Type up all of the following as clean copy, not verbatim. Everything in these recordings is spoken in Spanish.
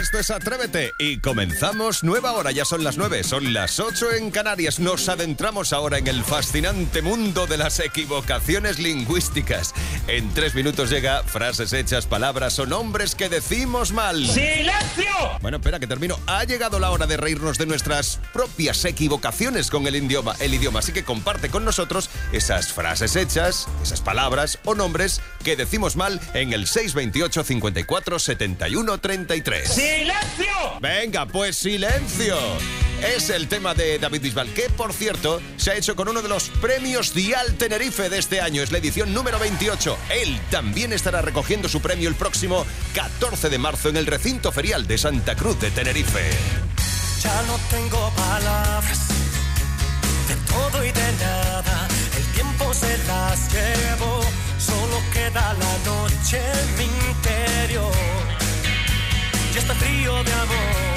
Esto es Atrévete y comenzamos nueva hora. Ya son las 9, son las 8 en Canarias. Nos adentramos ahora en el fascinante mundo de las equivocaciones lingüísticas. En 3 minutos llega frases hechas, palabras o nombres que decimos mal. ¡Silencio! Bueno, espera que termino. Ha llegado la hora de reírnos de nuestras propias equivocaciones con el idioma. Así que comparte con nosotros esas frases hechas, esas palabras o nombres que decimos mal en el 628 54 71 33. ¡Silencio! Venga, pues silencio. Es el tema de David Bisbal, que por cierto se ha hecho con uno de los premios Dial Tenerife de este año. Es la edición número 28. Él también estará recogiendo su premio el próximo 14 de marzo en el recinto ferial de Santa Cruz de Tenerife. Ya no tengo palabras, de todo y de nada, el tiempo se las llevó, solo queda la noche en mi interior, y este frío de amor.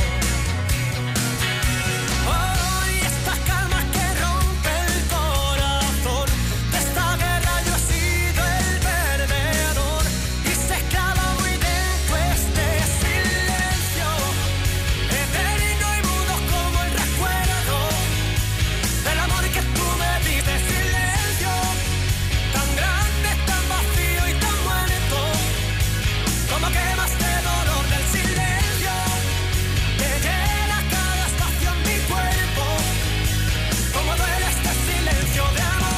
Hoy esta calma que rompe el corazón, de esta guerra yo he sido el perdedor, y se clava muy dentro este silencio, eterno y mudo como el recuerdo del amor que tú me diste. Silencio, tan grande, tan vacío y tan muerto, como quemas de dolor del silencio, que llena cada espacio en mi cuerpo, como duele este silencio de amor.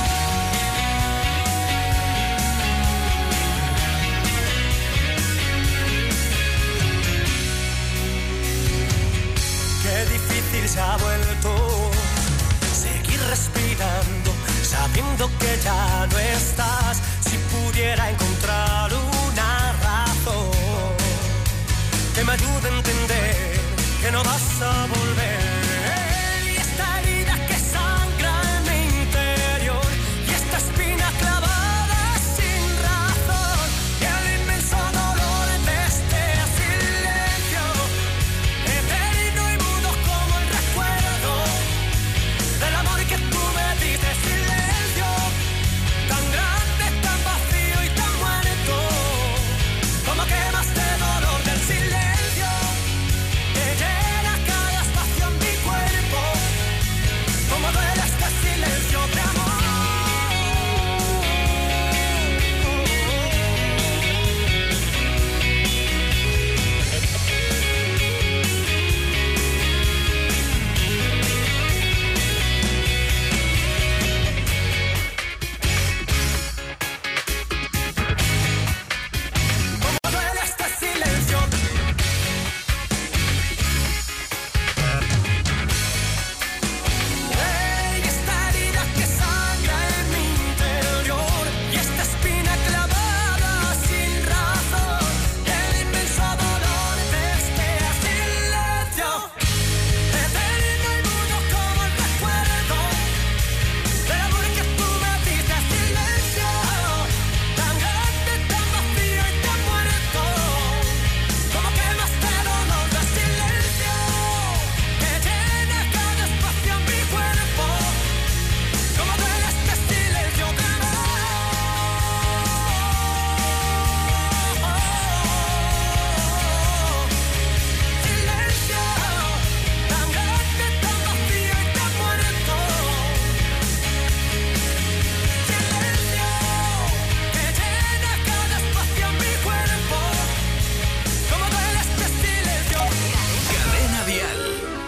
Qué difícil se ha vuelto seguir respirando, sabiendo que ya no estás. Si pudiera encontrar una razón que me ayude a entender que no vas a volver. Y esta herida que sangra en mi interior, y esta espina clavada sin razón, y el inmenso dolor de este silencio, eterno y mudo como el recuerdo del amor que tú me diste. Silencio, tan grande, tan vacío y tan muerto, como quemas de dolor del silencio, que llena cada espacio en mi cuerpo, como duele este silencio de amor. Como duele este silencio. Ey, esta herida que sangra en mi interior, y esta espina clavada sin razón, el inmenso dolor de este silencio, eterno y mudo como el recuerdo del amor que tú me diste. Silencio, tan grande, tan vacío y tan muerto, como quemas de dolor del silencio, que llena cada espacio en mi cuerpo, como duele este silencio de amor. Silencio, tan grande, tan vacío y tan muerto, silencio, que llena cada espacio en mi cuerpo, como duele este silencio. Cadena Dial.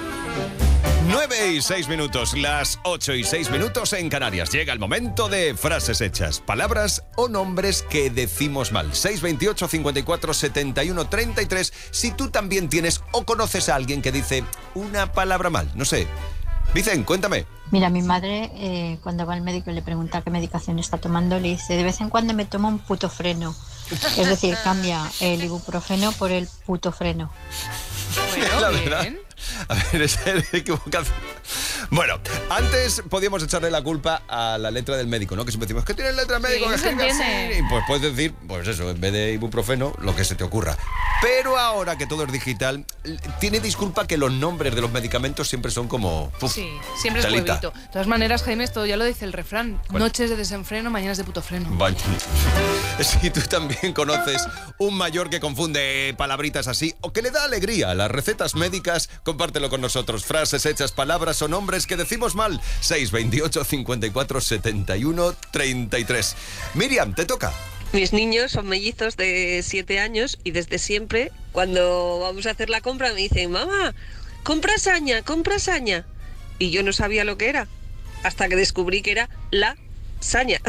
9 y 6 minutos, las 8 y 6 minutos en Canarias. Llega el momento de frases hechas, palabras o nombres que decimos mal. 628 54 71 33. Si tú también tienes o conoces a alguien que dice una palabra mal, no sé. Vicen, cuéntame. Mira, mi madre cuando va al médico y le pregunta qué medicación está tomando, le dice, de vez en cuando me tomo un puto freno. Es decir, cambia el ibuprofeno por el puto freno. La verdad. A ver, es equivocación. Bueno, antes podíamos echarle la culpa a la letra del médico, ¿no? Que siempre decimos, ¿qué tiene letra médico? Sí, Que no se escribe así. entiende. Y pues puedes decir, pues eso, en vez de ibuprofeno, lo que se te ocurra. Pero ahora que todo es digital, tiene disculpa que los nombres de los medicamentos siempre son como... uf, Sí, siempre es telita. huevito. De todas maneras, Jaime, esto ya lo dice el refrán. Bueno. Noches de desenfreno, mañanas de puto freno. Vaya. Si tú también conoces un mayor que confunde palabritas así o que le da alegría a las recetas médicas, compártelo con nosotros. Frases hechas, palabras o nombres que decimos mal. 628 54 71 33. Miriam, te toca. Mis niños son mellizos de 7 años y desde siempre, cuando vamos a hacer la compra, me dicen, mamá, compra saña, compra saña. Y yo no sabía lo que era, hasta que descubrí que era la saña.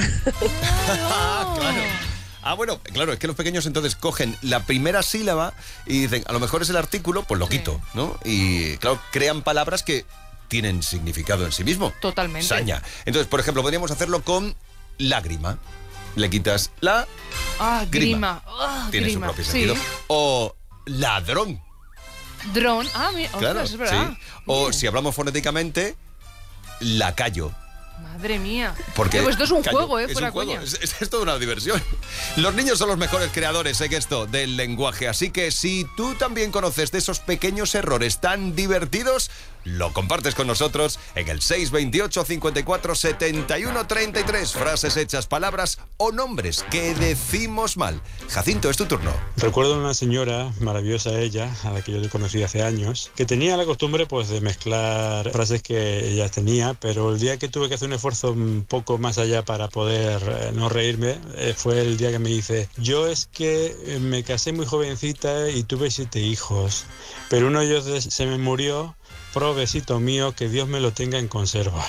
Ah, bueno, claro, es que los pequeños entonces cogen la primera sílaba y dicen, a lo mejor es el artículo, pues lo quito, ¿no? Y claro, crean palabras que tienen significado en sí mismo. Totalmente. Saña. Entonces, por ejemplo, podríamos hacerlo con lágrima. Le quitas la... Ah, grima. Ah, tiene grima. su propio sentido. Sí. O ladrón. Dron. Ah, mira, Claro, ostras, es verdad. sí. O Bien. si hablamos fonéticamente, lacayo. Madre mía. Porque Pues esto es un callo, juego, es fuera un juego, coña. es toda una diversión. Los niños son los mejores creadores en esto del lenguaje, así que si tú también conoces de esos pequeños errores tan divertidos, lo compartes con nosotros en el 628 54 71 33. Frases hechas, palabras o nombres que decimos mal. Jacinto, es tu turno. Recuerdo una señora, maravillosa ella, a la que yo le conocí hace años, que tenía la costumbre pues de mezclar frases que ella tenía, pero el día que tuve que hacer un esfuerzo un poco más allá para poder no reírme, fue el día que me dice, yo es que me casé muy jovencita y tuve 7 hijos, pero uno de ellos se me murió, provecito mío, que Dios me lo tenga en conserva.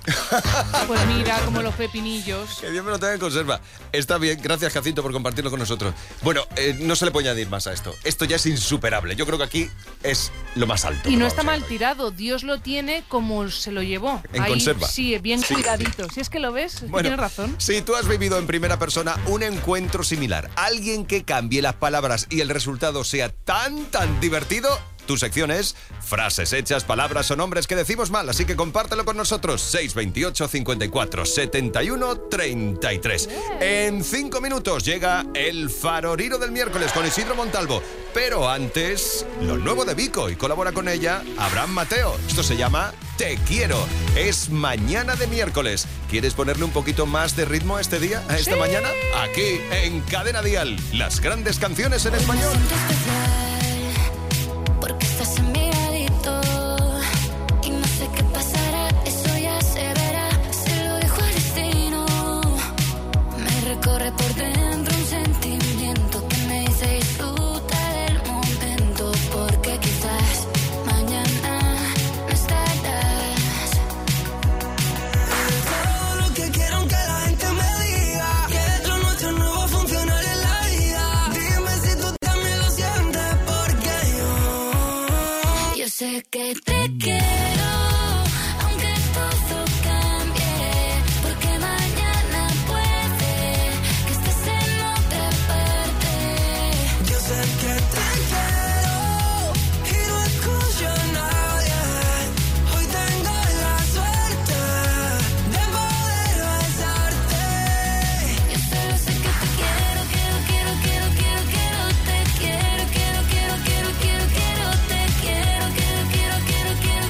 Pues mira, como los pepinillos. Que Dios me lo tenga en conserva. Está bien, gracias Jacinto por compartirlo con nosotros. Bueno, no se le puede añadir más a esto. Esto ya es insuperable. Yo creo que aquí es lo más alto. Y no que está vamos a mal ver. tirado. Dios lo tiene como se lo llevó. En Ahí, conserva. Sí, bien cuidadito. Si es que lo ves, es que Bueno, tienes razón. si tú has vivido en primera persona un encuentro similar, alguien que cambie las palabras y el resultado sea tan divertido, tu sección es frases hechas, palabras o nombres que decimos mal, así que compártelo con nosotros. 628 54 71 33. En 5 minutos llega el Faroriro del miércoles con Isidro Montalvo. Pero antes, lo nuevo de Vico, y colabora con ella Abraham Mateo. Esto se llama Te Quiero. Es mañana de miércoles. ¿Quieres ponerle un poquito más de ritmo a este día, a esta mañana? Aquí en Cadena Dial, las grandes canciones en español. Porque estás en mi ladito y no sé qué pasará, eso ya se verá. Se lo dejo al destino. Me recorre por dentro un sentimiento que me dice disfruta del momento, porque quizás mañana no estarás. Todo lo que quiero que la gente me diga, que lo nuestro no va a funcionar en la vida. Dime si tú también lo sientes, porque Yo sé que te quiero, aunque todo cambie, porque mañana puede que estés en otra parte. yo sé que te quiero y no escucho a nadie. Hoy tengo la suerte de poder besarte. Yo solo sé que te quiero, quiero, quiero, quiero, quiero, quiero, te quiero, quiero, quiero, quiero, quiero, quiero, te quiero, quiero, quiero, quiero, quiero,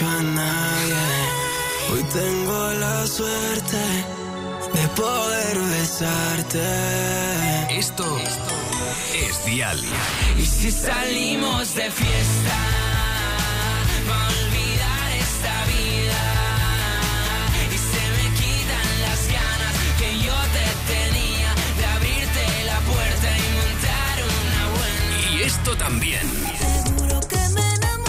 dicho a nadie. Hoy tengo la suerte de poder besarte. Esto es Dial. Y si salimos de fiesta, pa' olvidar esta vida, y se me quitan las ganas que yo te tenía de abrirte la puerta y montar una buena. Y esto también. Seguro que me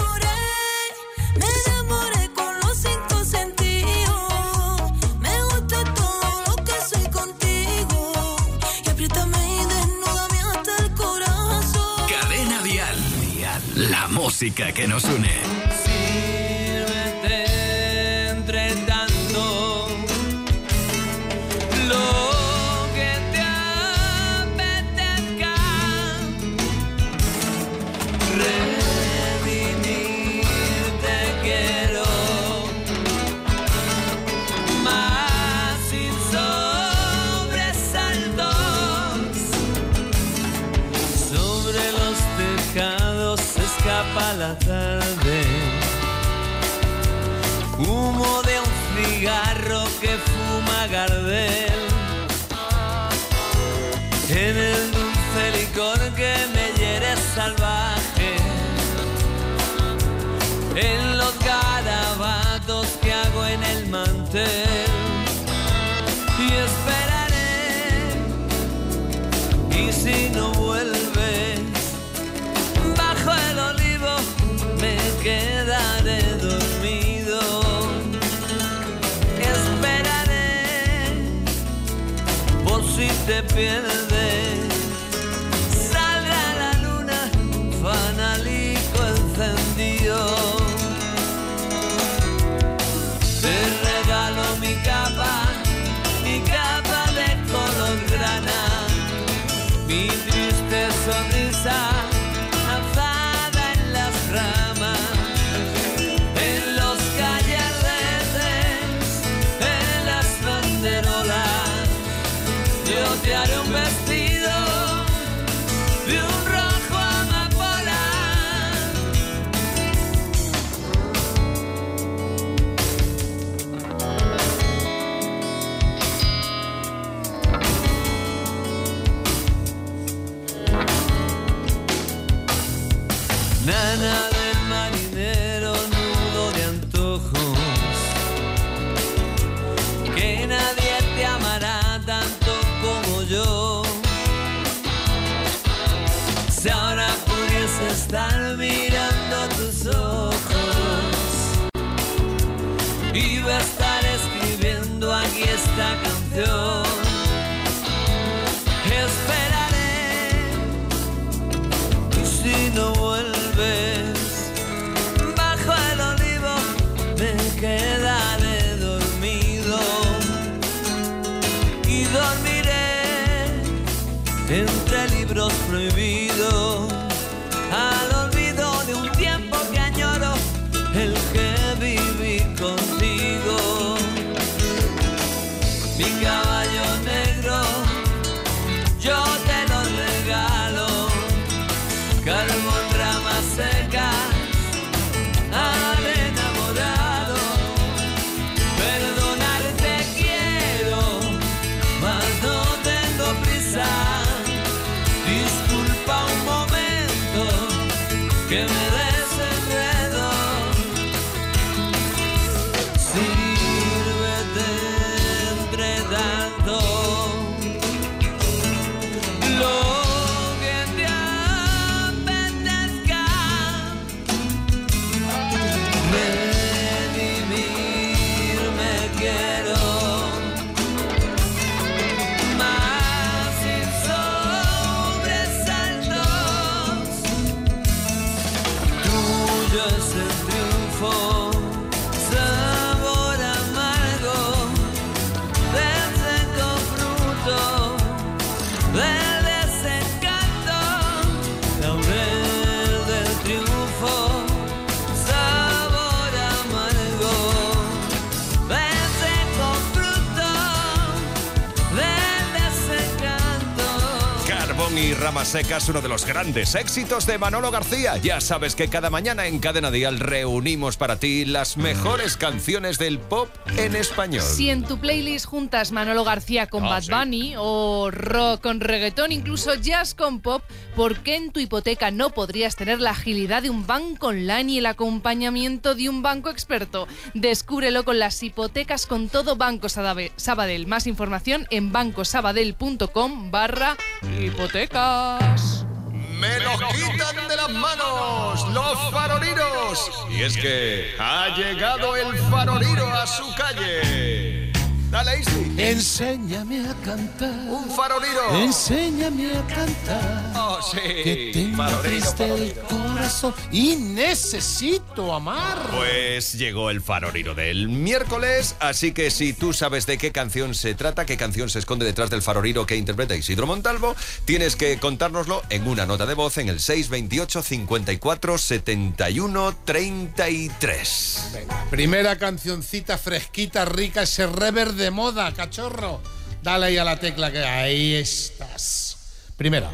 enamoré con los 5 sentidos. Me gusta todo lo que soy contigo. Y apriétame y desnúdame hasta el corazón. Cadena Dial. La música que nos une. Sírvete entre tanto lo que te apetezca. Redimirte quiero, más sin sobresaltos. Sobre los tejados se escapa la tarde, humo de un cigarro que fuma Gardel, en el dulce licor que me hiere salvaje, en los garabatos que hago en el mantel, y esperaré, y si no vuelves, bajo el olivo me quedaré dormido. Esperaré por si te pierdes. Saldrá la luna, fanalico encendido. Te regalo mi capa de color grana, mi triste sonrisa alzada en las ramas, en los gallardetes, en las banderolas. Yo te haré un vestido de un rojo amapola. Nana del marinero, nudo de antojos, que nadie te amará tanto como yo. Si ahora pudiese estar mirando tus ojos, iba a estar escribiendo aquí esta canción. Esperaré, y si no vuelves, bajo el olivo me quedaré dormido, y dormiré entre libros prohibidos, al olvido de un tiempo que añoro, el que viví contigo. Mi caballo negro, yo te lo regalo, carbón, ramas secas, al enamorado. Perdonarte quiero, mas no tengo prisa. Disculpa un momento que me desenredo. Sírvete entre tanto lo que te apetezca. Redimir me quiero, más sin sobresaltos. Tuyo es el triunfo, sabor Corazón y Ramas Secas, uno de los grandes éxitos de Manolo García. Ya sabes que cada mañana en Cadena Dial reunimos para ti las mejores canciones del pop en español. Si en tu playlist juntas Manolo García con Bad Bunny o rock con reggaetón, incluso jazz con pop, ¿por qué en tu hipoteca no podrías tener la agilidad de un banco online y el acompañamiento de un banco experto? Descúbrelo con las hipotecas con todo Banco Sabadell. Más información en bancosabadell.com/hipotecas. ¡Me lo quitan de las manos los faroliros! Y es que ha llegado el faroliro a su calle. Dale, Isi. Enséñame a cantar. Un faroliro. Enséñame a cantar. Oh, sí. Que tengo triste el corazón y necesito amar. Pues llegó el faroliro del miércoles, así que si tú sabes de qué canción se trata, qué canción se esconde detrás del faroliro que interpreta Isidro Montalvo, tienes que contárnoslo en una nota de voz en el 628 54 71 33. Venga, primera cancioncita fresquita, rica, ese rever de moda, cachorro. Dale ahí a la tecla que ahí estás. Primera.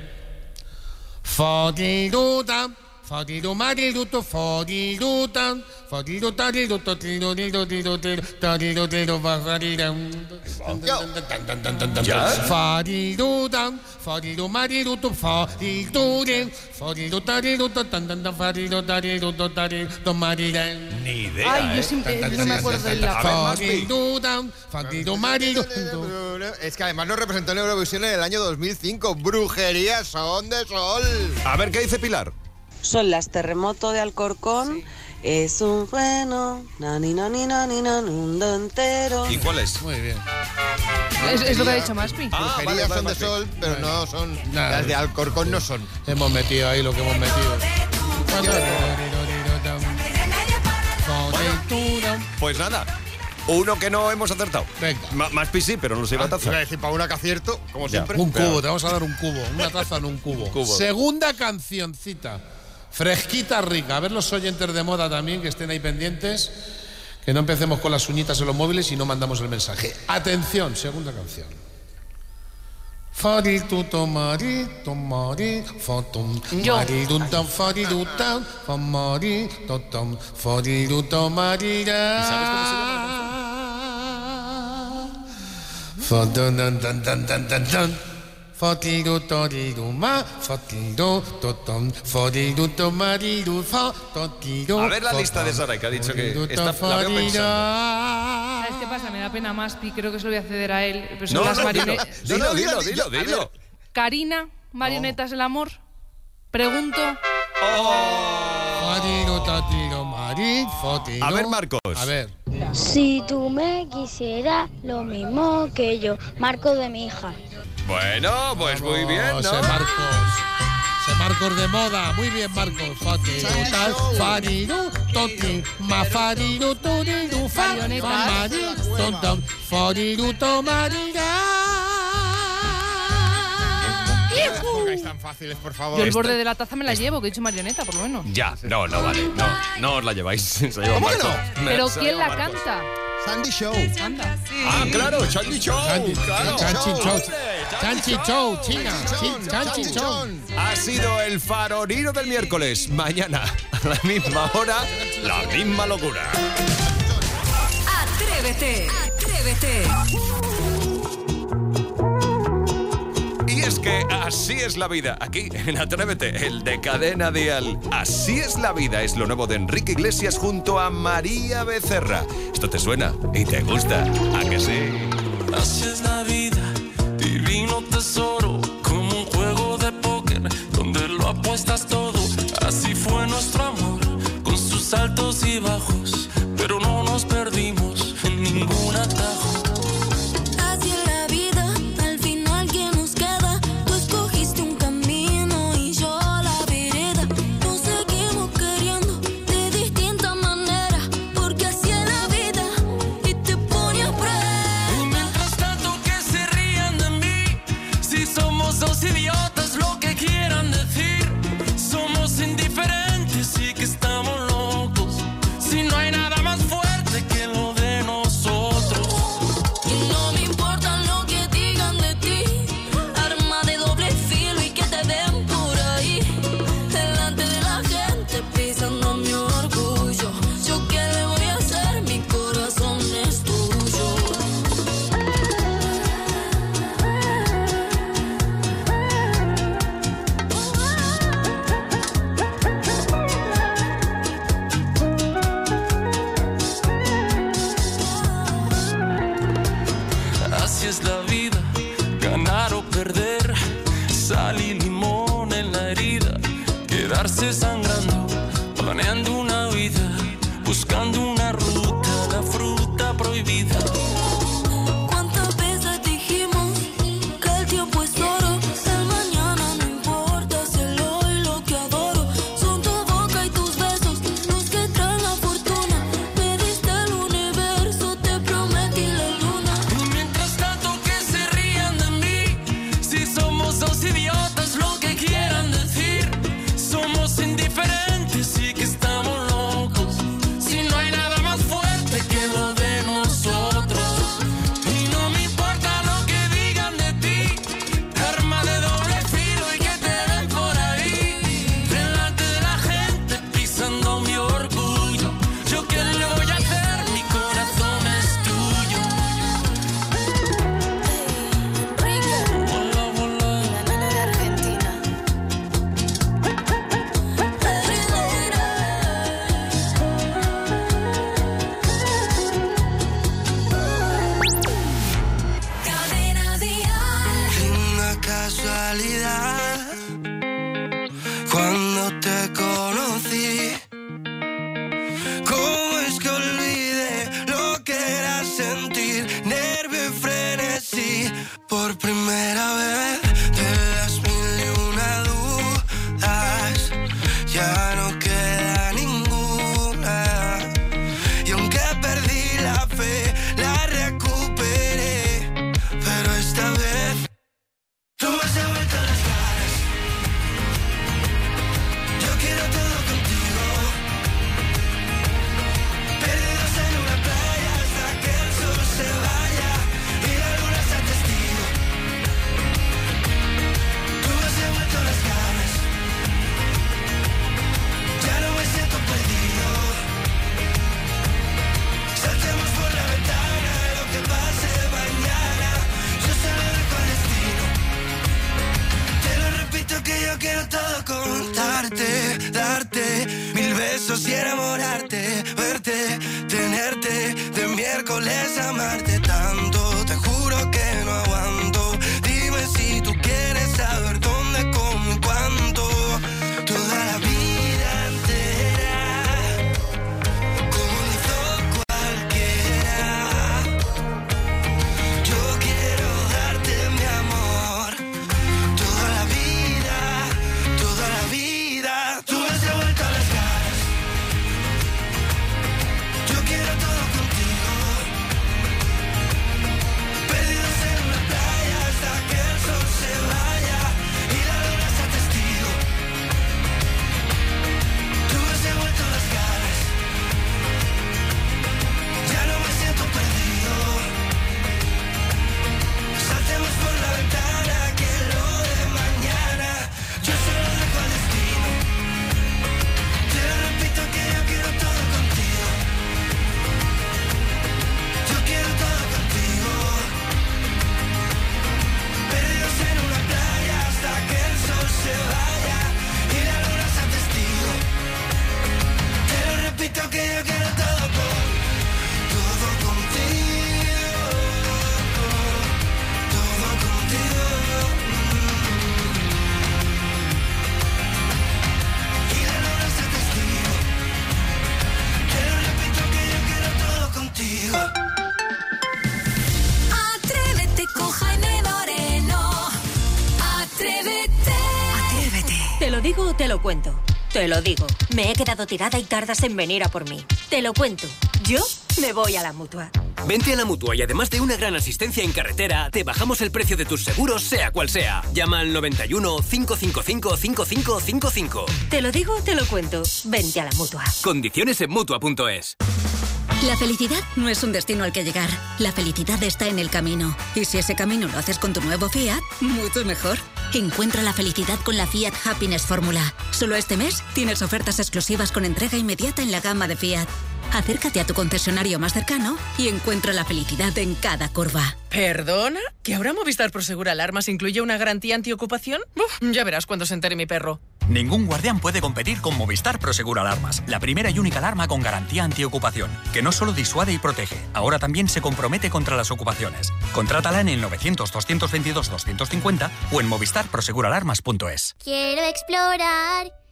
Fodiluta, fodilu mariluto, fodiluta, fodiluta riluto, tiriluto, tiriluto, fodiluta, fodilu mariluto, fodiluta, fodiluta riluto, fodiluta riluto, mariluto. Ni idea. Ay, yo siempre no me acuerdo de la Fodiluta, fodilu mariluto. Es que además nos representó en Eurovisión en el año 2005. Brujería, son de sol. A ver, ¿qué dice Pilar? Son las Terremoto de Alcorcón. Sí. Es un bueno, nani, nani, nani, nani, mundo entero. ¿Y cuál es? Muy bien. Es lo que ha dicho Maspi. Brujería son de sol, pero no son. Las de Alcorcón no son. Hemos metido ahí lo que hemos metido. Pues nada. Uno que no hemos acertado. Venga. Más sí, pero no se iba a taza. Iba a decir, para una que acierto, como siempre. Un cubo, te vamos a dar un cubo. Una taza en un cubo. Segunda cancioncita. Fresquita, rica. A ver los oyentes de moda también, que estén ahí pendientes. Que no empecemos con las uñitas en los móviles y no mandamos el mensaje. Atención, segunda canción. Farituto mari, tomari, fotum. Maridutam, faridutam, famari, totom, fariduto marira. ¿Y sabes cómo se llama la canción? A ver la lista de Sara, que ha dicho que está, la veo pensando. ¿Sabes qué pasa? Me da pena Maspi, creo que se lo voy a ceder a él. Pero son las marionetas. Dilo. Karina, marionetas del amor. Pregunto. A ver, Marcos. A ver. Si tú me quisieras lo mismo que yo, Marcos de mi hija. Bueno, pues muy bien, ¿no? Ese Marcos de moda. Muy bien, Marcos. Pongáis tan fáciles, por favor. Yo el borde de la taza me la llevo, que he dicho marioneta, por lo menos. Ya, no vale. No os la lleváis. Se lleva ¿Cómo que Marcos. no? Pero Se ¿quién lleva la Marcos. canta? Sandy Show. Anda. Ah, claro, Chanchi Show. Chanchi Show, China. Chanchi Show. Ha sido el faroliro del miércoles. Mañana, a la misma hora, la misma locura. Atrévete. Y es que así es la vida. Aquí, en Atrévete, el de Cadena Dial. Así es la vida. Es lo nuevo de Enrique Iglesias junto a María Becerra. Esto te suena y te gusta. ¿A que sí? Así es la vida, divino tesoro, como un juego de póker donde lo apuestas todo. Así fue nuestro amor, con sus altos y bajos, pero no nos perdimos en ningún atajo. Así es la vida, al final que nos queda. Tú escogiste un camino y yo la vereda. Nos seguimos queriendo de distinta manera, porque así es la vida y te pone a prueba. Y mientras tanto que se rían de mí, si somos dos idiotas, lo que quieran decir. Somos indiferentes y que estamos locos. Si no hay nada más fuerte meses sangrando, planeando una vida, buscando una ruta, la fruta prohibida. ¿Cuántas veces dijimos que el tiempo es oro? El mañana no importa, es el hoy lo que adoro. Son tu boca y tus besos los que traen la fortuna. Me diste el universo, te prometí la luna. Y mientras tanto que se rían de mí, si somos dos idiotas, lo que quieran decir. Somos indiferentes y que estamos locos. Si no hay nada más fuerte que lo de nosotros. Y no me importa lo que digan de ti. Arma de doble filo y que te den por ahí. Delante de la gente pisando mi orgullo. Yo qué le voy a hacer, mi corazón es tuyo. Hola, hola. La nena de Argentina. Cadena Dial. Una casualidad. Cuando te conocí, ¿cómo es que olvidé lo que era sentir nervio y frenesí? Por primera vez de las mil y una dudas, ya no queda ninguna. Y aunque perdí la fe, la recuperé. Pero esta vez tú me has devuelto las ganas. Yo quiero todo contigo. Perdidos en una playa hasta que el sol se vaya y la luna sea testigo. Tú me has devuelto las ganas. Ya no me siento perdido. Saltemos por la ventana, lo que pase mañana, yo se lo dejo al destino. Te lo repito que yo quiero todo contarte, darte mil besos y enamorarte, verte, tenerte, de miércoles amarte tanto. Te juro que no aguanto. Dime si tú quieres saber dónde, cómo y cuánto. Toda la vida entera, como lo hizo cualquiera. Yo quiero darte mi amor. Toda la vida, toda la vida. Tú me has devuelto las ganas. Yo quiero todo contigo. Perdidos en una playa hasta que el sol se vaya y la luna sea testigo. Tú me has devuelto las ganas. Ya no me siento perdido. Saltemos por la ventana que lo de mañana yo se lo dejo al destino. Te lo repito que yo quiero todo contigo. Yo quiero todo contigo. Perdidos en una playa hasta que el sol se vaya y la luna sea testigo. Te lo repito que yo quiero todo todo contigo. Todo contigo. Y la luna sea testigo. Te lo repito que yo quiero todo contigo. Atrévete con Jaime Moreno. Atrévete. Atrévete. ¿Te lo digo o te lo cuento? Te lo digo. Me he quedado tirada y tardas en venir a por mí. Te lo cuento. Yo me voy a la Mutua. Vente a la Mutua y además de una gran asistencia en carretera, te bajamos el precio de tus seguros, sea cual sea. Llama al 91 555 5555. Te lo digo o te lo cuento. Vente a la Mutua. Condiciones en Mutua.es. La felicidad no es un destino al que llegar. La felicidad está en el camino. Y si ese camino lo haces con tu nuevo Fiat, mucho mejor. Encuentra la felicidad con la Fiat Happiness Fórmula. Solo este mes tienes ofertas exclusivas con entrega inmediata en la gama de Fiat. Acércate a tu concesionario más cercano y encuentra la felicidad en cada curva. ¿Perdona? ¿Que ahora Movistar Prosegur Alarmas incluye una garantía antiocupación? Ya verás cuando se entere mi perro. Ningún guardián puede competir con Movistar Prosegur Alarmas, la primera y única alarma con garantía antiocupación, que no solo disuade y protege, ahora también se compromete contra las ocupaciones. Contrátala en el 900-222-250 o en movistarproseguralarmas.es. Quiero explorar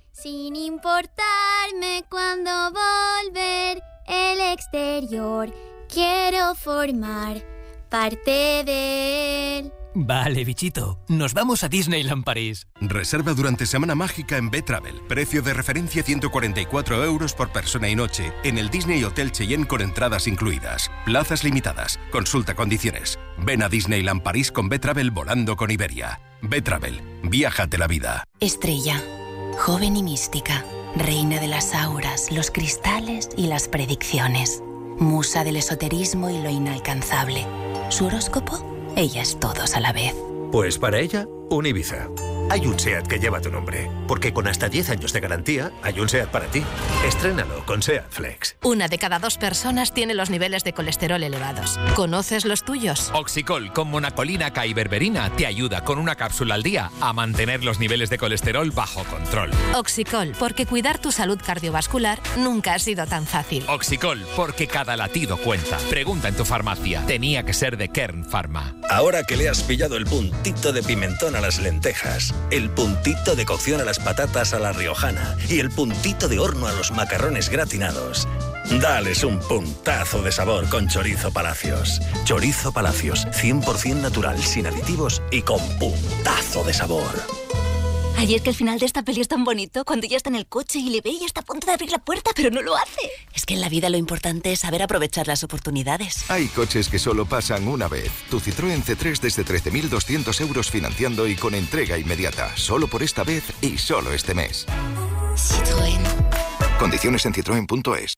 sin importarme cuándo volver el exterior. Quiero formar parte de él. Vale, bichito. Nos vamos a Disneyland París. Reserva durante Semana Mágica en B-Travel. Precio de referencia 144 € por persona y noche en el Disney Hotel Cheyenne con entradas incluidas. Plazas limitadas. Consulta condiciones. Ven a Disneyland París con B-Travel volando con Iberia. B-Travel. Viájate la vida. Estrella. Joven y mística. Reina de las auras, los cristales y las predicciones. Musa del esoterismo y lo inalcanzable. ¿Su horóscopo? Ella es todos a la vez. Pues para ella, un Ibiza. Hay un SEAT que lleva tu nombre, porque con hasta 10 años de garantía, hay un SEAT para ti. Estrénalo con SEAT Flex. 1 de cada 2 personas tiene los niveles de colesterol elevados. ¿Conoces los tuyos? Oxicol con monacolina K y berberina te ayuda con una cápsula al día a mantener los niveles de colesterol bajo control. Oxicol, porque cuidar tu salud cardiovascular nunca ha sido tan fácil. Oxicol, porque cada latido cuenta. Pregunta en tu farmacia. Tenía que ser de Kern Pharma. Ahora que le has pillado el puntito de pimentón a las lentejas, el puntito de cocción a las patatas a la riojana y el puntito de horno a los macarrones gratinados, dales un puntazo de sabor con Chorizo Palacios. Chorizo Palacios, 100% natural, sin aditivos y con puntazo de sabor. Ay, es que el final de esta peli es tan bonito cuando ella está en el coche y le ve y está a punto de abrir la puerta, pero no lo hace. Es que en la vida lo importante es saber aprovechar las oportunidades. Hay coches que solo pasan una vez. Tu Citroën C3 desde 13.200 € financiando y con entrega inmediata. Solo por esta vez y solo este mes. Citroën. Condiciones en citroen.es.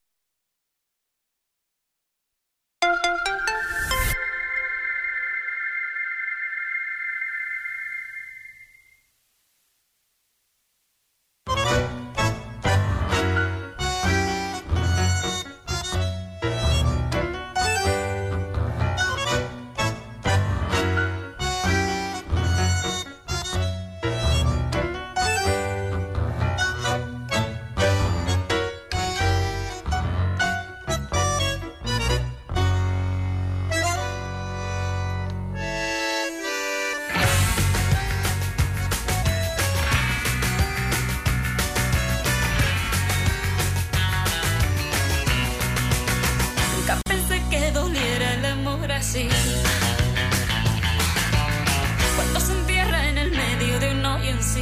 Cuando se entierra en el medio de un hoyo en sí.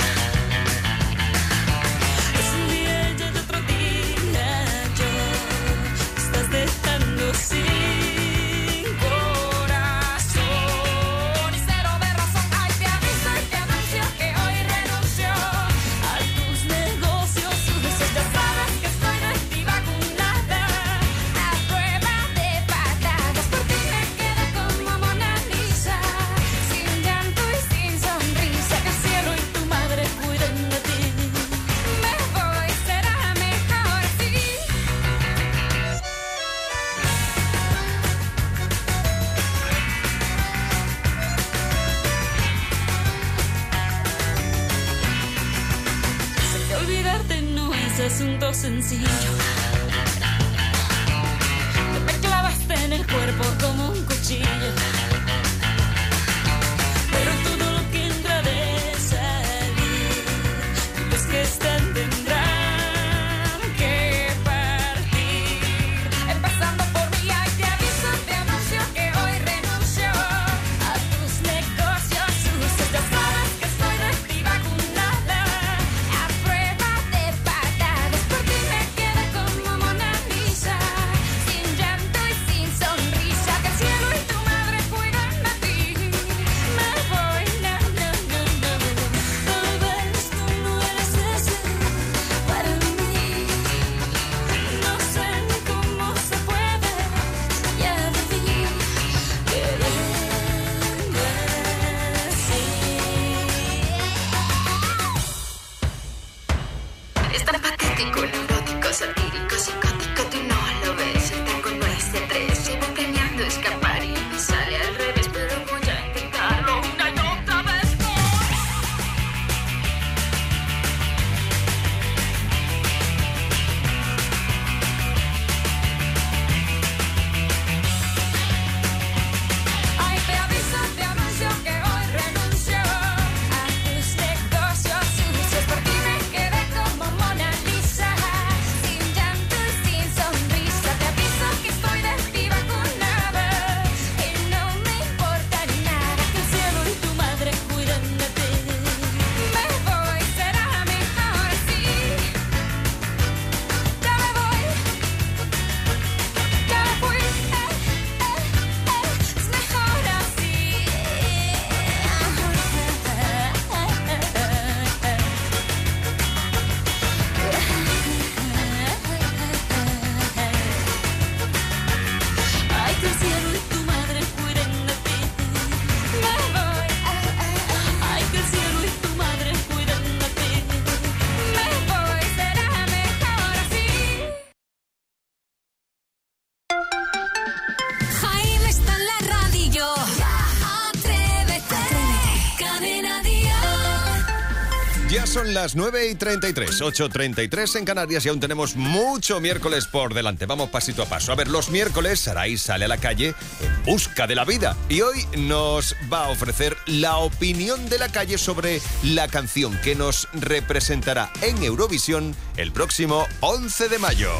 Es un día y otro día yo. Estás dejando sin corazón y cero de razón. Ay, te aviso y te anuncio que hoy renuncio a tus negocios. Ya sabes que estoy de ti vacunada a prueba de patadas. Por ti me quedé como Mona Lisa, sin llanto y sin sonrisa. Que el cielo y tu madre cuiden de ti. Me voy, será mejor así. Sé que olvidarte no es asunto sencillo. Te me clavaste en el cuerpo como un cuchillo. Pero todo lo que entra de salir, los que están tendrán que partir. Empezando por mí, ay, te aviso, te anuncio que hoy renuncio a tus negocios sucios. Ya sabes que estoy de ti vacunada a prueba de patadas. Por ti me quedé son las 9:33, 8:33 en Canarias y aún tenemos mucho miércoles por delante. Vamos pasito a paso. A ver, los miércoles Sarai sale a la calle en busca de la vida y hoy nos va a ofrecer la opinión de la calle sobre la canción que nos representará en Eurovisión el próximo 11 de mayo.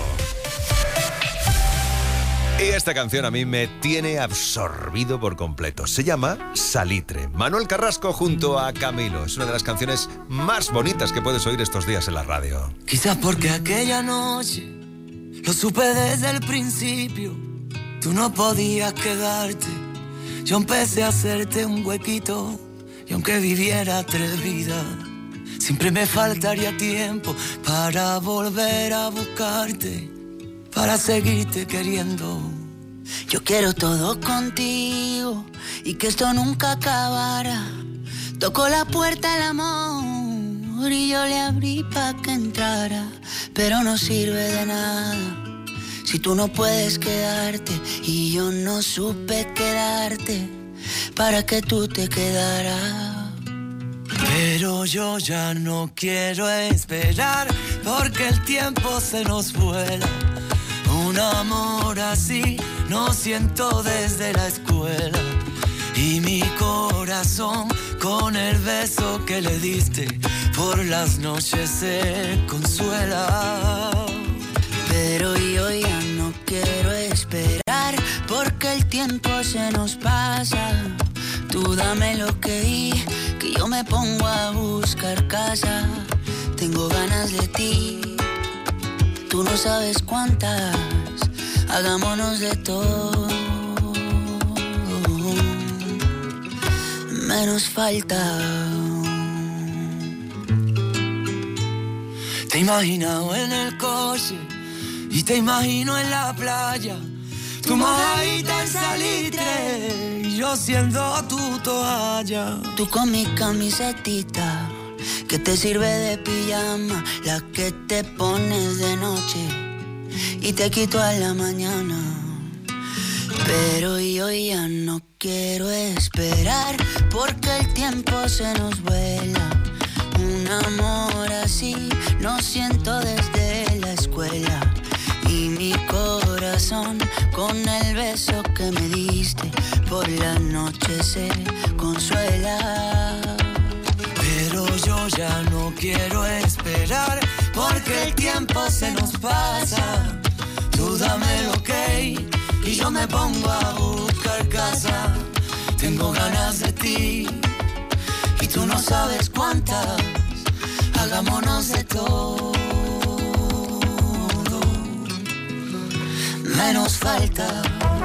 Y esta canción a mí me tiene absorbido por completo. Se llama Salitre. Manuel Carrasco junto a Camilo. Es una de las canciones más bonitas que puedes oír estos días en la radio. Quizás porque aquella noche lo supe desde el principio. Tú no podías quedarte. Yo empecé a hacerte un huequito. Y aunque viviera 3 vidas, siempre me faltaría tiempo para volver a buscarte, para seguirte queriendo. Yo quiero todo contigo y que esto nunca acabara. Tocó la puerta el amor y yo le abrí pa' que entrara, pero no sirve de nada si tú no puedes quedarte y yo no supe quedarte para que tú te quedaras. Pero yo ya no quiero esperar porque el tiempo se nos vuela. Un amor así no siento desde la escuela. Y mi corazón con el beso que le diste por las noches se consuela. Pero yo ya no quiero esperar porque el tiempo se nos pasa. Tú dame lo que yo me pongo a buscar casa. Tengo ganas de ti, tú no sabes cuántas. Hagámonos de todo, menos falta. Te he imaginado en el coche y te imagino en la playa. Tu mojadita en salitre y yo siendo tu toalla. Tú con mi camisetita que te sirve de pijama, la que te pones de noche y te quito a la mañana. Pero yo ya no quiero esperar porque el tiempo se nos vuela. Un amor así no siento desde la escuela. Y mi corazón con el beso que me diste por la noche se consuela. Pero yo ya no quiero esperar porque el tiempo se nos pasa. Tú dame el ok y yo me pongo a buscar casa. Tengo ganas de ti y tú no sabes cuántas. Hagámonos de todo, menos falta.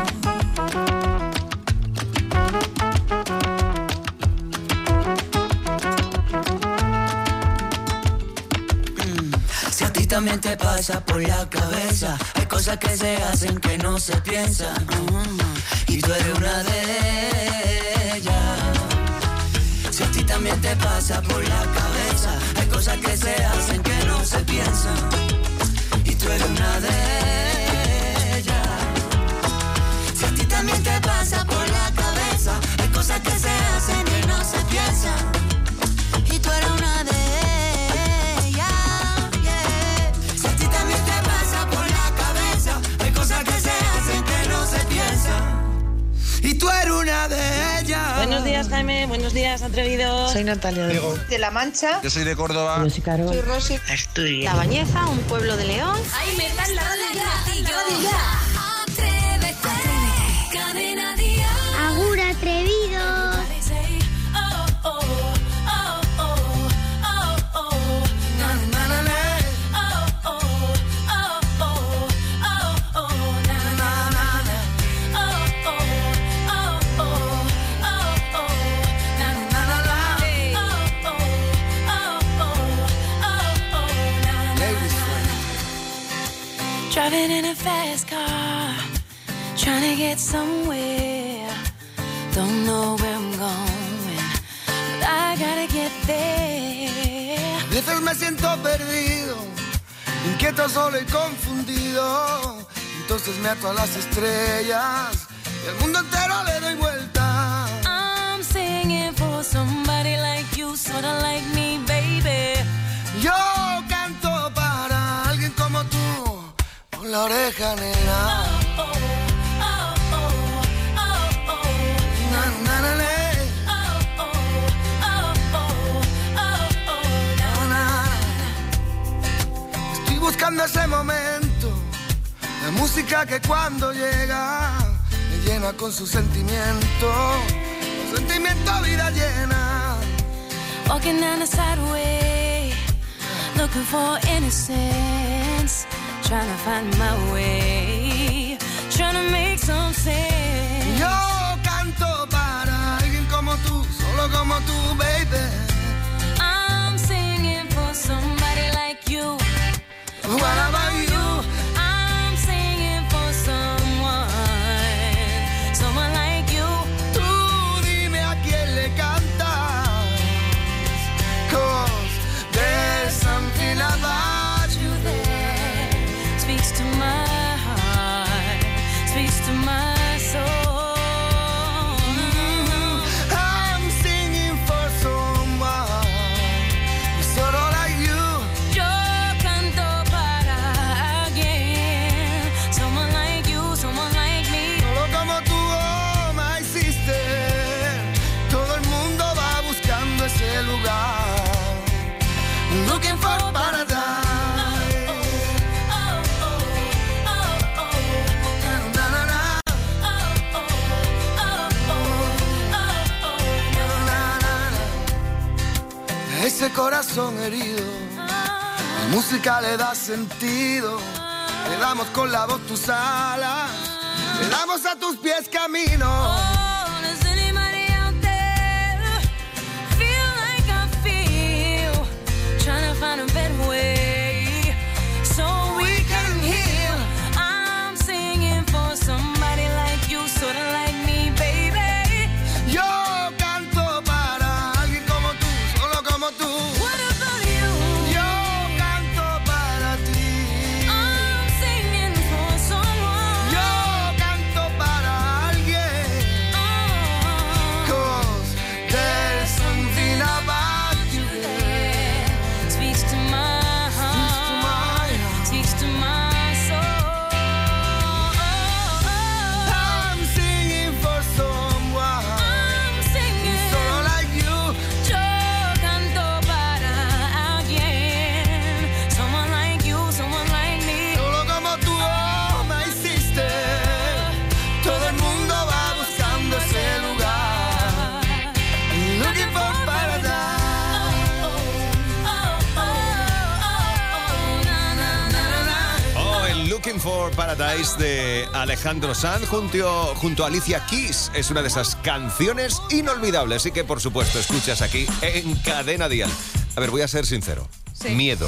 Si a ti también te pasa por la cabeza, hay cosas que se hacen que no se piensan, y tú eres una de ellas. Si a ti también te pasa por la cabeza, hay cosas que se hacen que no se piensan, y tú eres una de ellas. Si a ti también te pasa por la cabeza, hay cosas que se hacen que no se piensan, y tú eres una de ellas. Si a ti también te pasa por la cabeza, hay cosas que se hacen que no se piensan, y tú eres una de ellas. Buenos días, Jaime. Buenos días, atrevidos. Soy Natalia de La Mancha. Yo soy de Córdoba. Yo soy Carol. Soy Rosy. Asturias. La Bañeza, un pueblo de León. ¡Ay, me están la radio ya! Atrévete, Cadena Día. Agur atrevido. Driving in a fast car, trying to get somewhere. Don't know where I'm going, but I gotta get there. A veces me siento perdido, inquieto, solo y confundido. Entonces me ato a las estrellas y al mundo entero le doy vuelta. I'm singing for somebody like you, sorta like me, baby. Yo canto para alguien como tú, por la oreja negra. Estoy buscando ese momento, la música que cuando llega me llena con su sentimiento, vida llena. Walking down the sideway, looking for innocence, trying to find my way, trying to make some sense. Yo canto para alguien como tú, solo como tú, baby. I'm singing for somebody like you. What about you? I'm singing for someone like you. Tú dime a quién le cantas, 'cause there's something about you there. Speaks to my heart, speaks to my soul. I'm singing for someone solo like you. Yo canto para alguien, someone like you, someone like me. Solo como tú, oh my sister. Todo el mundo va buscando ese lugar, looking for paradise. Ese corazón herido, la música le da sentido. Le damos con la voz tus alas, le damos a tus pies camino. Oh, does anybody out there feel like I feel? Trying to find a better way so we can heal. I'm singing for somebody like you, sort of like me, baby. Yo canto para alguien como tú, solo como tú. What about you? Yo canto para ti. I'm singing for someone. Yo canto para alguien, 'cause there's something about you there. Speaks to my heart, speaks to my soul. I'm singing for someone I'm singing. solo like you. Yo canto para alguien, someone like you, someone like me. Solo como tú, oh my sister. Todo el mundo va buscando ese lugar, looking for paradise. Oh, el Looking for Paradise de Alejandro Sanz junto a Alicia Keys. Es una de esas canciones inolvidables y que, por supuesto, escuchas aquí en Cadena Dial. A ver, voy a ser sincero. Sí. Miedo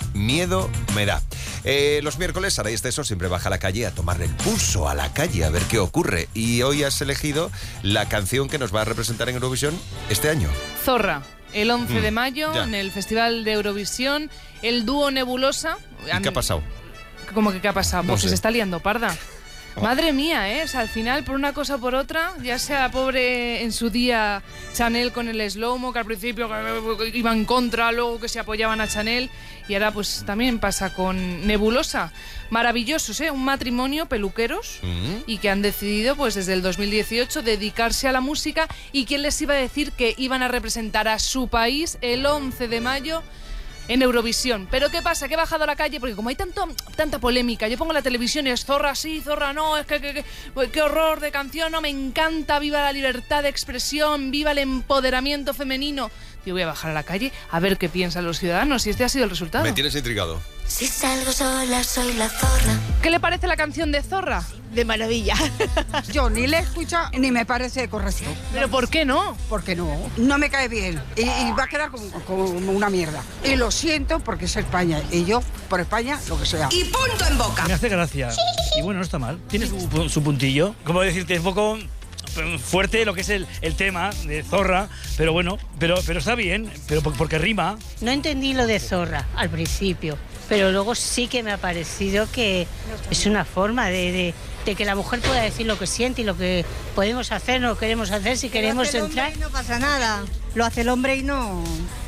me da. Los miércoles Saray Esteso siempre baja a la calle a tomarle el pulso a la calle, a ver qué ocurre. Y hoy has elegido la canción que nos va a representar en Eurovisión este año. Zorra, el 11 de mayo, ya. en el Festival de Eurovisión, el dúo Nebulosa. ¿Y qué ha pasado? ¿Cómo que qué ha pasado? No Pues que sé. se está liando parda. Madre mía, ¿eh? O sea, al final, por una cosa o por otra, ya sea pobre en su día Chanel con el slow-mo, que al principio iba en contra, luego que se apoyaban a Chanel, y ahora pues también pasa con Nebulosa. Maravillosos, ¿eh? Un matrimonio, peluqueros, y que han decidido pues desde el 2018 dedicarse a la música. ¿Y quién les iba a decir que iban a representar a su país el 11 de mayo en Eurovisión? Pero ¿qué pasa? Que he bajado a la calle porque como hay tanta polémica, yo pongo la televisión y es Zorra sí, Zorra no, es que qué horror de canción, no, me encanta, viva la libertad de expresión, viva el empoderamiento femenino. Yo voy a bajar a la calle a ver qué piensan los ciudadanos y este ha sido el resultado. Me tienes intrigado. Si salgo sola soy la zorra. ¿Qué le parece la canción de Zorra? De maravilla. Yo ni le escucho ni me parece correcto. ¿Pero por qué no? Porque no. No me cae bien. Y va a quedar como una mierda. Y lo siento porque es España. Y yo, por España, lo que sea. Y punto en boca. Me hace gracia. Y bueno, no está mal. Tiene su puntillo. Como decirte, es un poco fuerte lo que es el tema de Zorra, pero bueno, pero está bien, pero porque rima. No entendí lo de Zorra al principio, pero luego sí que me ha parecido que es una forma de que la mujer pueda decir lo que siente y lo que podemos hacer, no queremos hacer, si queremos entrar. No pasa nada, lo hace el hombre y no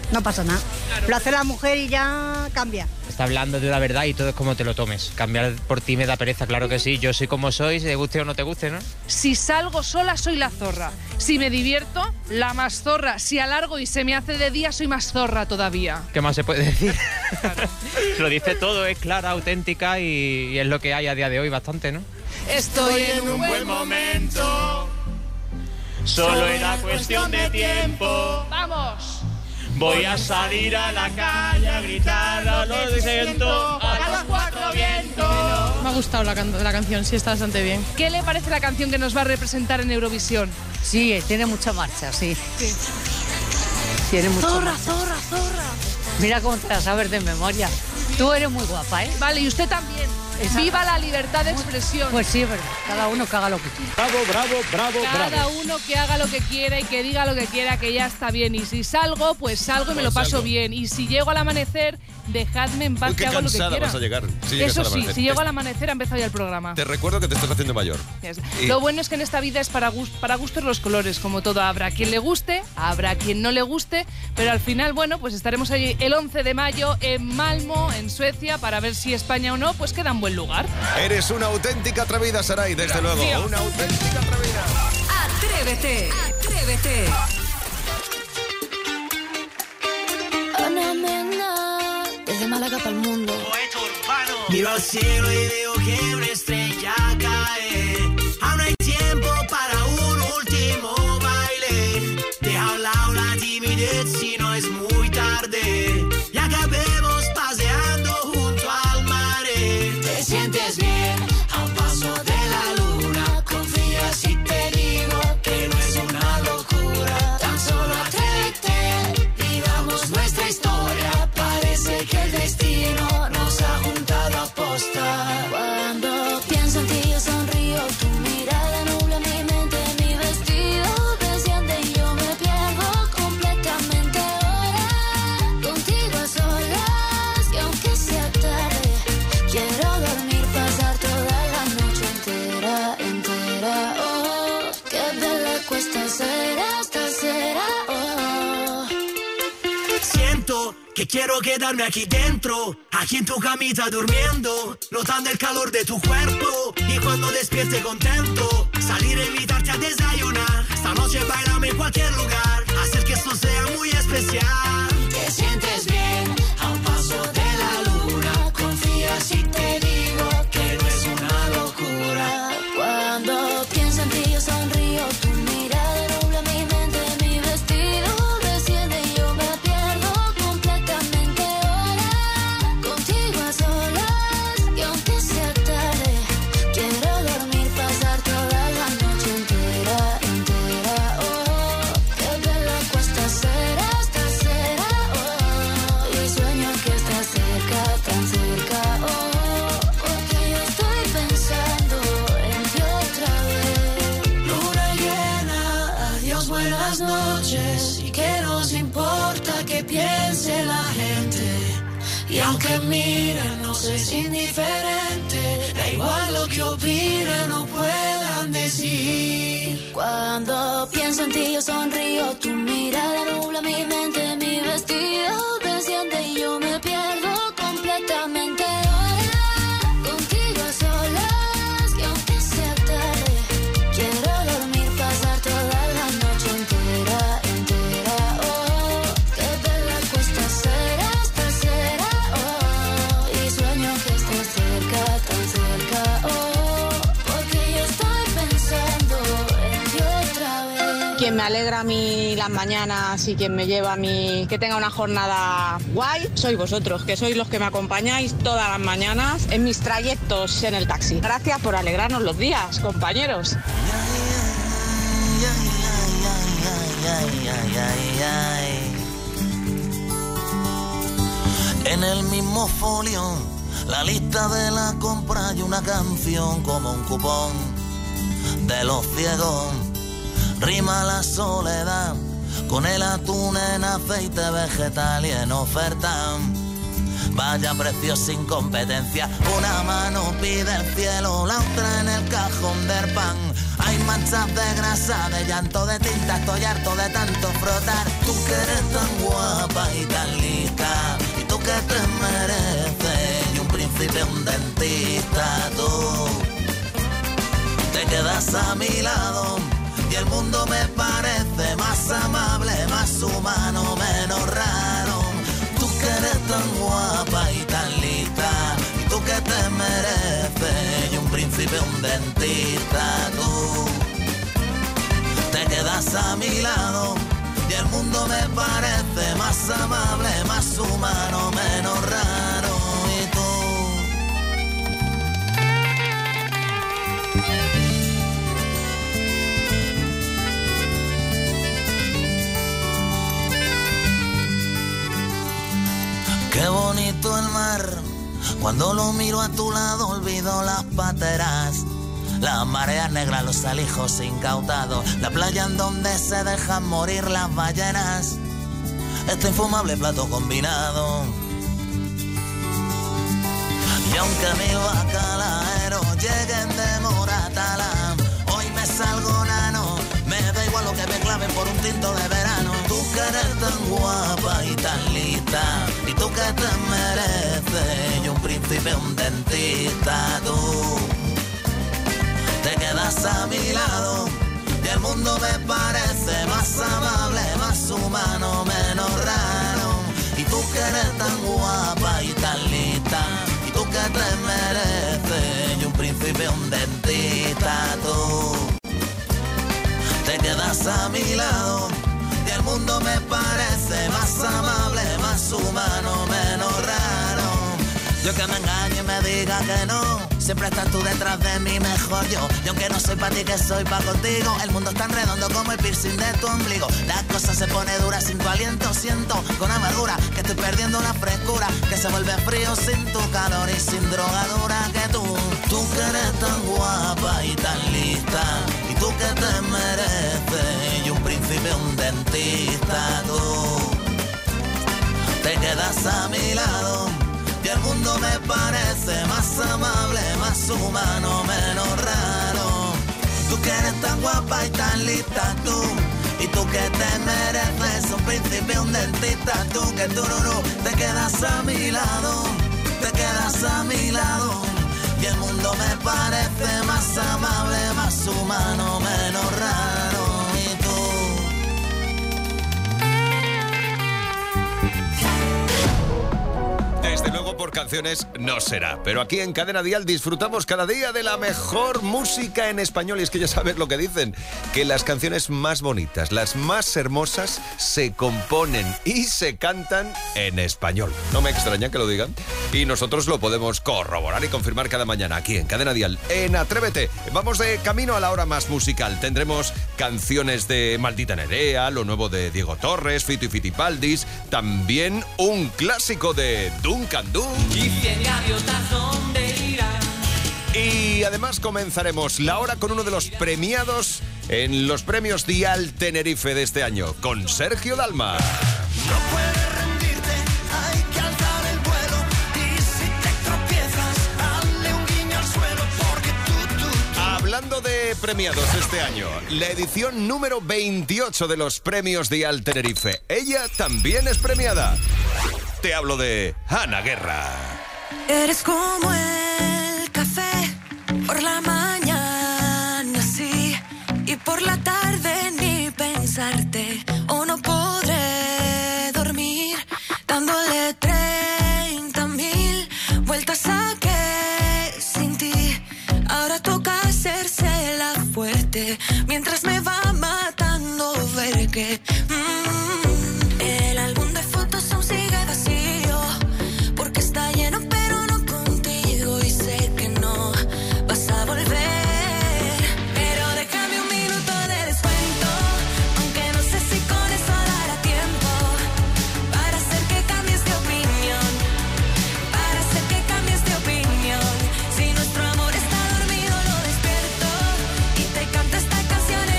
no pasa nada. Lo hace la mujer y ya cambia. Está hablando de la verdad y todo es como te lo tomes. Cambiar por ti me da pereza, claro que sí. Yo soy como soy, te guste o no te guste, ¿no? Si salgo sola, soy la zorra. Si me divierto, la más zorra. Si alargo y se me hace de día, soy más zorra todavía. ¿Qué más se puede decir? Lo dice todo, es clara, auténtica y es lo que hay a día de hoy bastante, ¿no? Estoy en un buen momento. Solo era cuestión de tiempo. ¡Vamos! Voy a salir a la calle a gritar a los vientos, a los cuatro vientos. Me ha gustado la canción, sí, está bastante bien. ¿Qué le parece la canción que nos va a representar en Eurovisión? Sí, tiene mucha marcha, sí. Tiene mucha Zorra, marcha. zorra, zorra. Mira cómo te la sabes de memoria. Tú eres muy guapa, ¿eh? Vale, y usted también. ¡Viva la libertad de expresión! Pues sí, es verdad. Cada uno que haga lo que quiera. Cada uno que haga lo que quiera y que diga lo que quiera, que ya está bien. Y si salgo, pues salgo y me lo paso bien. Y si llego al amanecer, dejadme en paz, que hago lo que quiera. Vas a llegar. Eso sí, si llego al amanecer ha empezado ya el programa. Te recuerdo que te estás haciendo mayor. Lo bueno es que en esta vida es para gustos los colores, como todo. Habrá quien le guste, habrá quien no le guste, pero al final, bueno, pues estaremos allí el 11 de mayo en Malmö, en Suecia, para ver si España o no, pues queda en buen lugar. Eres una auténtica atrevida, Saray, desde luego. Una auténtica atrevida. Atrévete, atrévete. Ana Mena, desde Málaga para el mundo. Miro al cielo y veo que una estrella cae. Aún hay tiempo para un último baile. Deja a un lado la timidez si no es muy tarde. Y acabemos paseando junto al mar. Te sientes bien a un paso de la luna. Confía si te digo que no es una locura. Tan solo atrévete, vivamos nuestra historia. Parece que el destino nos ha juntado a posta. Cuando pienso en ti yo sonrío, tu mirada nubla mi mente, mi vestido desciende y yo me pierdo completamente ahora. Contigo a solas y aunque sea tarde, quiero dormir, pasar toda la noche entera, entera. Oh, qué bella cuesta ser esta será. Oh. Siento que quiero quedarme aquí dentro, aquí en tu camita durmiendo, notando el calor de tu cuerpo. Y cuando despierte contento, salir a invitarte a desayunar. Esta noche bailame en cualquier lugar, hacer que esto sea muy especial. Te sientes bien a un paso de la luna. Confía si te digo que no es una locura. Cuando pienso en ti yo sonrío, tu mirada nubla mi mente, mi vestido desciende y yo me pierdo completamente ahora. Contigo a solas y aunque sea tarde, quiero dormir, pasar toda la noche entera, entera. Oh, qué bella cuesta ser esta será. Oh, y sueño que estás cerca, tan cerca. Oh, porque yo estoy pensando en ti otra vez. Luna llena, adiós, buenas noches. Y que nos importa que piense la gente. Y aunque miren, nos es indiferente. Da igual lo que opinen o puedan decir. Cuando pienso en ti yo sonrío, tu mirada nubla mi mente, mi vestido desciende y yo me pierdo completamente ahora. Contigo a solas y aunque sea tarde, quiero dormir, pasar toda la noche entera, entera. Oh, qué bella cuesta ser esta será. Oh, y sueño que estás cerca, tan cerca. Oh, porque yo estoy pensando en ti otra vez. Quien me alegra a mí las mañanas y quien me lleva a mí que tenga una jornada guay, sois vosotros, que sois los que me acompañáis todas las mañanas en mis trayectos en el taxi. Gracias por alegrarnos los días, compañeros. En el mismo folio, la lista de la compra y una canción como un cupón de los ciegos. Rima la soledad con el atún en aceite vegetal y en oferta. Vaya precio sin competencia. Una mano pide el cielo, la otra en el cajón del pan. Hay manchas de grasa, de llanto, de tinta. Estoy harto de tanto frotar. Tú que eres tan guapa y tan lista, y tú que te mereces, y un príncipe, un dentista. Tú te quedas a mi lado y el mundo me parece más amable, más humano, menos raro. Tú que eres tan guapa y tan lista, y tú que te mereces, y un príncipe, un dentista. Tú te quedas a mi lado y el mundo me parece más amable, más humano, menos raro. Y tú qué bonito el mar, cuando lo miro a tu lado olvido las pateras, las mareas negras, los alijos incautados, la playa en donde se dejan morir las ballenas, este infumable plato combinado. Y aunque mi bacalaero lleguen de Moratala, hoy me salgo nano, me da igual lo que me claven por un tinto de verano. Tú que eres tan guapa y tan lista, y tú que te mereces, y un príncipe, un dentista. Tú te quedas a mi lado y el mundo me parece más amable, más humano, menos raro. Y tú que eres tan guapa y tan lista, y tú que te mereces, y un príncipe, un dentista. Tú te quedas a mi lado y el mundo me parece más amable, más humano, menos raro. Yo que me engaño y me diga que no, siempre estás tú detrás de mí, mejor yo. Y aunque no soy para ti, que soy para contigo, el mundo es tan redondo como el piercing de tu ombligo. Las cosas se pone duras sin tu aliento, siento con amargura que estoy perdiendo una frescura, que se vuelve frío sin tu calor y sin drogadura. Que tú que eres tan guapa y tan lista, y tú que te mereces, y un príncipe, un dentista. Tú te quedas a mi lado y el mundo me parece más amable, más humano, menos raro. Tú que eres tan guapa y tan lista, tú, y tú que te mereces, un príncipe, un dentista. Tú que tururú, te quedas a mi lado, te quedas a mi lado, y el mundo me parece más amable, más humano, menos raro. Y tú desde luego por canciones no será, pero aquí en Cadena Dial disfrutamos cada día de la mejor música en español. Y es que ya sabes lo que dicen, que las canciones más bonitas, las más hermosas, se componen y se cantan en español. No me extraña que lo digan, y nosotros lo podemos corroborar y confirmar cada mañana aquí en Cadena Dial, en Atrévete. Vamos de camino a la hora más musical. Tendremos canciones de Maldita Nerea, lo nuevo de Diego Torres, Fito y Fitipaldis, también un clásico de Duncan Du. Y 100 gaviotas donde irán. Y además comenzaremos la hora con uno de los premiados en los premios Dial Tenerife de este año, con Sergio Dalma. No puedes rendirte, hay que alzar el vuelo. Y si te tropiezas, hazle un guiño al suelo, porque tú. Hablando de premiados este año, la edición número 28 de los premios Dial Tenerife. Ella también es premiada. Te hablo de Ana Guerra. Eres como el café, por la mañana sí, y por la tarde ni pensarte, o no podré dormir, dándole 30,000 vueltas a que sin ti, ahora toca hacerse la fuerte, mientras me va matando ver que el álbum de fotos aún sigue vacío, porque está lleno pero no contigo, y sé que no vas a volver, pero déjame un minuto de descuento, aunque no sé si con eso dará tiempo, para hacer que cambies de opinión, para hacer que cambies de opinión. Si nuestro amor está dormido lo despierto y te canto esta canción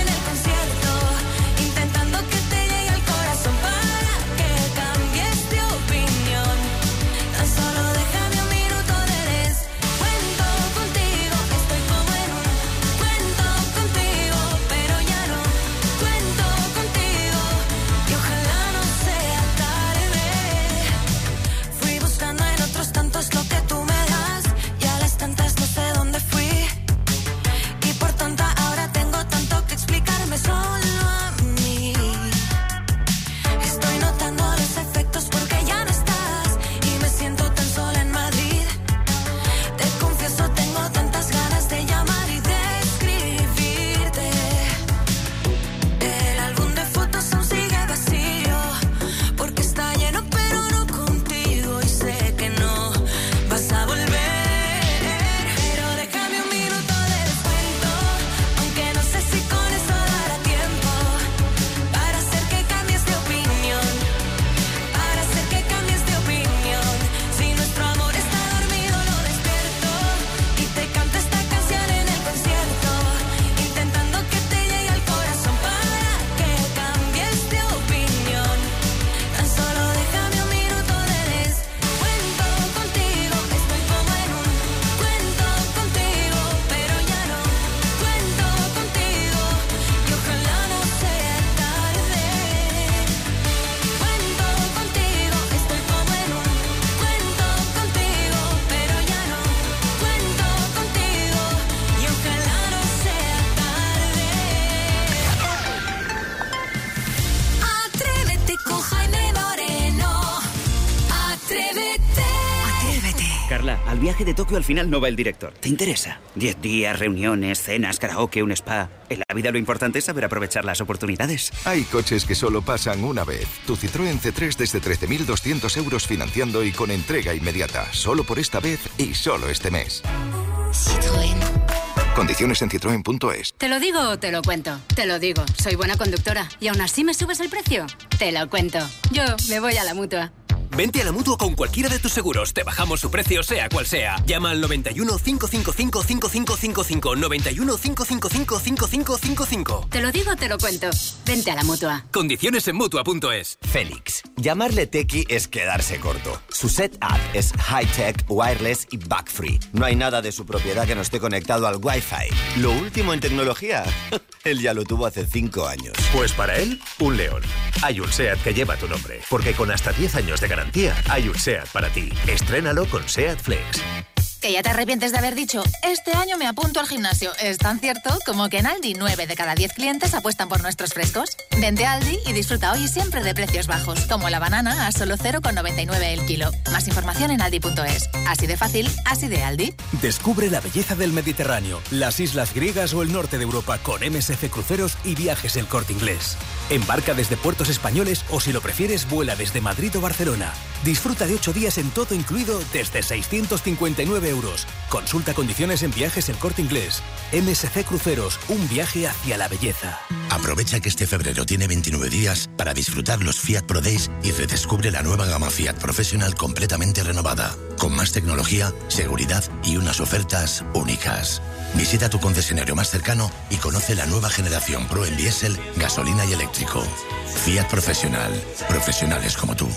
Al viaje de Tokio al final no va el director. ¿Te interesa? 10 días, reuniones, cenas, karaoke, un spa. En la vida lo importante es saber aprovechar las oportunidades. Hay coches que solo pasan una vez. Tu Citroën C3 desde 13.200 euros financiando y con entrega inmediata. Solo por esta vez y solo este mes. Citroën. Condiciones en citroen.es. ¿Te lo digo o te lo cuento? Te lo digo. Soy buena conductora. ¿Y aún así me subes el precio? Te lo cuento. Yo me voy a la Mutua. Vente a la Mutua con cualquiera de tus seguros. Te bajamos su precio, sea cual sea. Llama al 91 555 5555. 91 555 5555. Te lo digo o te lo cuento. Vente a la Mutua. Condiciones en Mutua.es. Félix. Llamarle tequi es quedarse corto. Su setup es high-tech, wireless y bug-free. No hay nada de su propiedad que no esté conectado al Wi-Fi. Lo último en tecnología, él ya lo tuvo hace 5 años. Pues para él, un León. Hay un SEAT que lleva tu nombre, porque con hasta 10 años de garantía, hay un SEAT para ti. Estrénalo con SEAT Flex. Que ya te arrepientes de haber dicho, este año me apunto al gimnasio. Es tan cierto como que en Aldi 9 de cada 10 clientes apuestan por nuestros frescos. Vente a Aldi y disfruta hoy y siempre de precios bajos, como la banana a solo 0,99 el kilo. Más información en aldi.es. Así de fácil, así de Aldi. Descubre la belleza del Mediterráneo, las islas griegas o el norte de Europa con MSC Cruceros y Viajes El Corte Inglés. Embarca desde puertos españoles o, si lo prefieres, vuela desde Madrid o Barcelona. Disfruta de 8 días en todo incluido desde 659 euros. Consulta condiciones en Viajes El Corte Inglés. MSC Cruceros, un viaje hacia la belleza. Aprovecha que este febrero tiene 29 días para disfrutar los Fiat Pro Days y redescubre la nueva gama Fiat Professional completamente renovada, con más tecnología, seguridad y unas ofertas únicas. Visita tu concesionario más cercano y conoce la nueva generación Pro en diésel, gasolina y eléctrico. Fiat Professional. Profesionales como tú.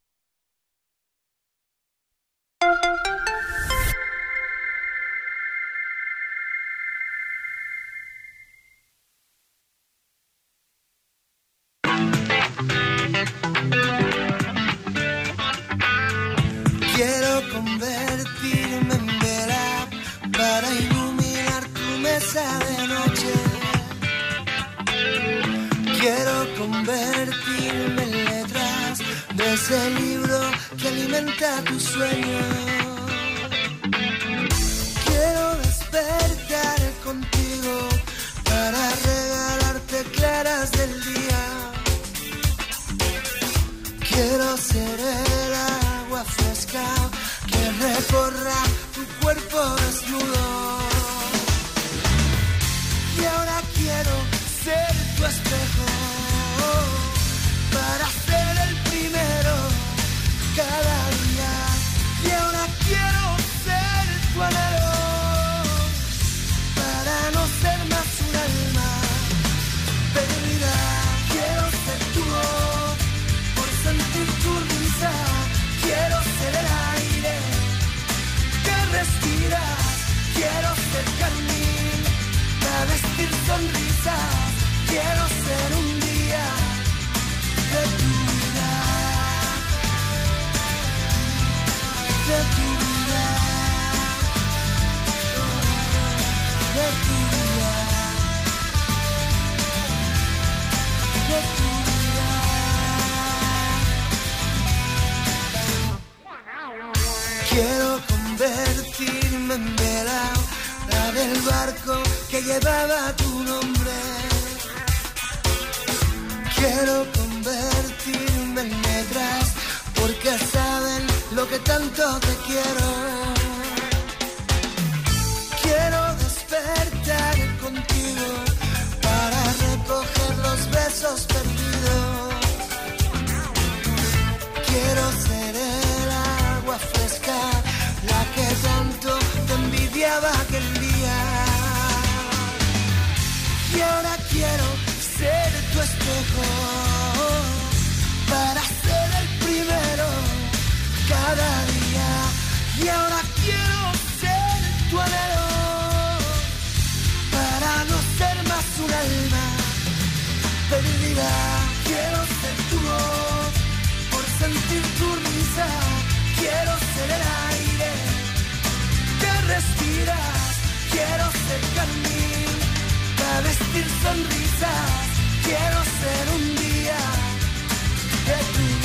Quiero convertirme en vela para iluminar tu mesa de noche. Quiero convertirme en letras de ese libro que alimenta tu sueño. Quiero despertar contigo para regalarte claras del día. Quiero ser el agua fresca que recorra tu cuerpo desnudo. Y ahora quiero ser tu espejo para ser el primero cada día. Y ahora quiero ser tu anhelo para no ser más un alma perdida. Quiero ser tu voz por sentir tu risa. Quiero ser el aire que respiras. Quiero ser carmín para vestir sonrisas. Quiero ser un día de tu vida, de tu vida, de tu vida, de tu vida. Quiero convertirme en vela, la del barco que llevaba tu nombre. Quiero convertirme en letras porque saben lo que tanto te quiero. Quiero despertar contigo para recoger los besos perdidos. Quiero ser el agua fresca, la que tanto te envidiaba aquel día. Y ahora quiero ser tu espejo para ser el primero cada día. Y ahora quiero ser tu anhelo para no ser más un alma perdida. Quiero ser tu voz por sentir tu risa. Quiero ser el aire que respiras. Quiero ser carmín para vestir sonrisas. Quiero ser un día de tu